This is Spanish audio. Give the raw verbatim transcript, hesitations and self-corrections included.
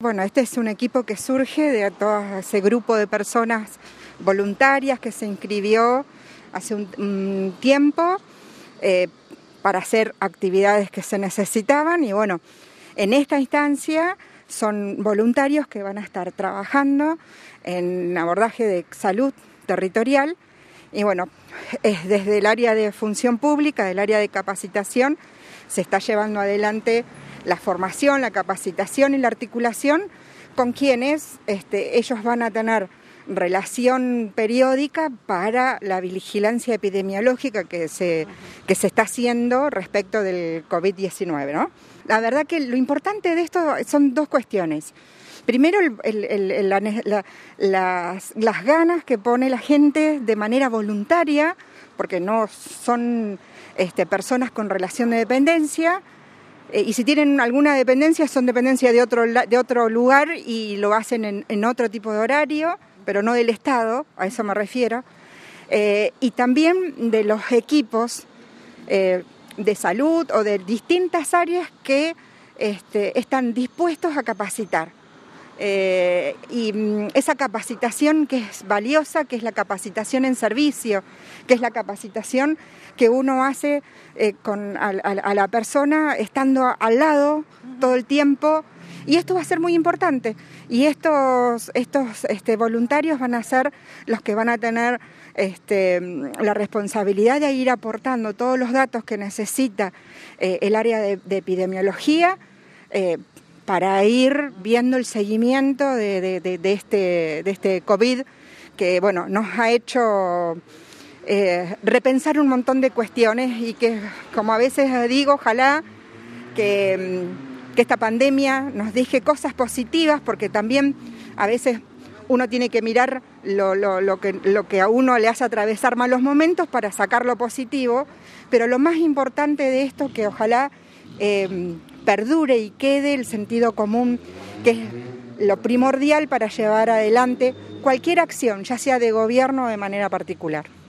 Bueno, este es un equipo que surge de todo ese grupo de personas voluntarias que se inscribió hace un, un tiempo eh, para hacer actividades que se necesitaban y bueno, en esta instancia son voluntarios que van a estar trabajando en abordaje de salud territorial y bueno, es desde el área de función pública, del área de capacitación, se está llevando adelante la formación, la capacitación y la articulación con quienes este, ellos van a tener relación periódica para la vigilancia epidemiológica que se, que se está haciendo respecto del COVID diecinueve, ¿no? La verdad que lo importante de esto son dos cuestiones. Primero, el, el, el, la, la, las, las ganas que pone la gente de manera voluntaria, porque no son este, personas con relación de dependencia, eh, y si tienen alguna dependencia, son dependencia de otro, de otro lugar y lo hacen en, en otro tipo de horario, pero no del Estado, a eso me refiero, eh, y también de los equipos eh, de salud o de distintas áreas que este, están dispuestos a capacitar. Eh, y esa capacitación que es valiosa, que es la capacitación en servicio, que es la capacitación que uno hace eh, con, a, a, a la persona estando al lado todo el tiempo. Y esto va a ser muy importante. Y estos, estos este, voluntarios van a ser los que van a tener este, la responsabilidad de ir aportando todos los datos que necesita eh, el área de, de epidemiología eh, para ir viendo el seguimiento de, de, de, de, este, de este COVID que bueno, nos ha hecho eh, repensar un montón de cuestiones y que, como a veces digo, ojalá que... que esta pandemia nos deje cosas positivas, porque también a veces uno tiene que mirar lo, lo, lo, que, lo que a uno le hace atravesar malos momentos para sacar lo positivo, pero lo más importante de esto que ojalá eh, perdure y quede el sentido común, que es lo primordial para llevar adelante cualquier acción, ya sea de gobierno o de manera particular.